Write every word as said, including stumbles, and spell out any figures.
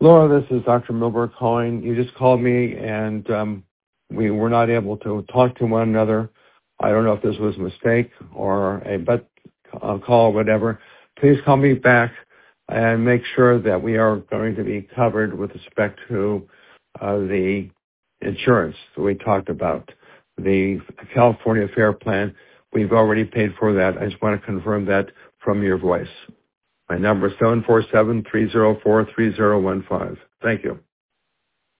Laura, this is Doctor Milberg calling. You just called me, and um, we were not able to talk to one another. I don't know if this was a mistake or a but uh, call or whatever. Please call me back and make sure that we are going to be covered with respect to uh, the insurance that we talked about. The California Fair Plan, we've already paid for that. I just want to confirm that from your voice. My number is seven four seven, three zero four, three zero one five. Thank you.